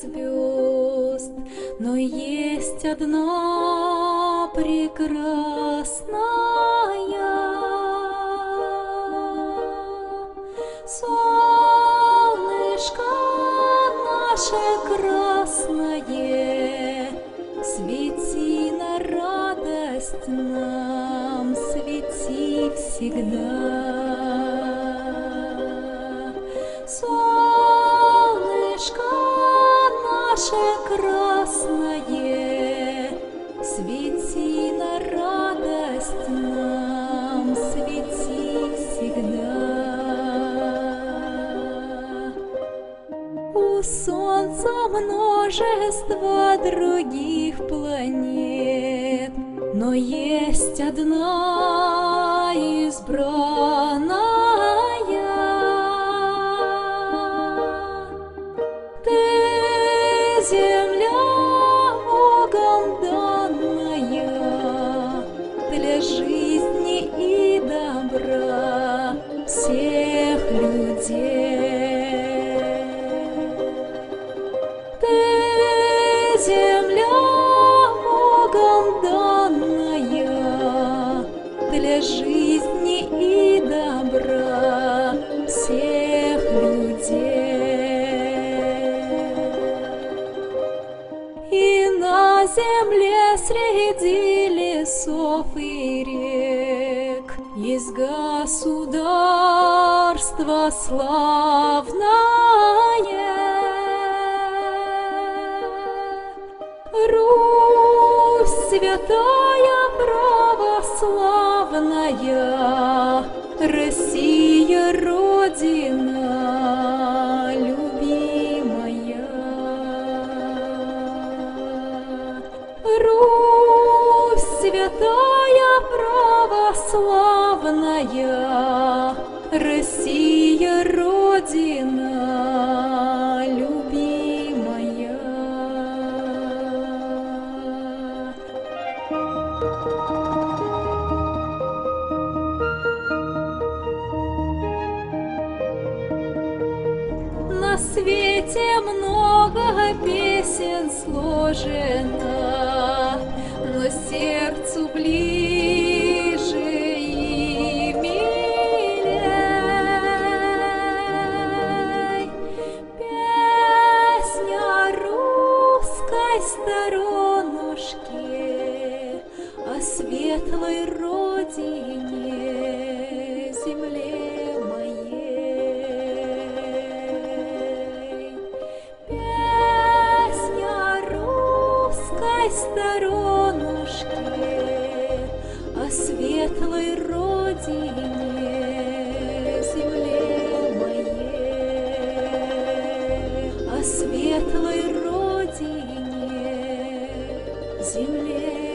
звезд, но есть одна прекрасная. Солнышко наше красное, свети на радость нам, свети всегда. Солнышко наше красное, свети на радость нам, свети всегда. У Солнца множество других планет, но есть одна избранная. Ты земля Богом данная для жизни и добра всех людей. Ты земля Богом данная для жизни и добра всех людей. И на земле среди лесов и рек есть государство славное. Русь святая православная, Россия Родина любимая. Русь святая православная, Россия Родина любимая. На свете много песен сложено, но сердцу ближе и милей песня русской сторонушки о светлой родине, земле моей. Песня русской сторонушки о светлой родине, земле моей, о светлой родине, земле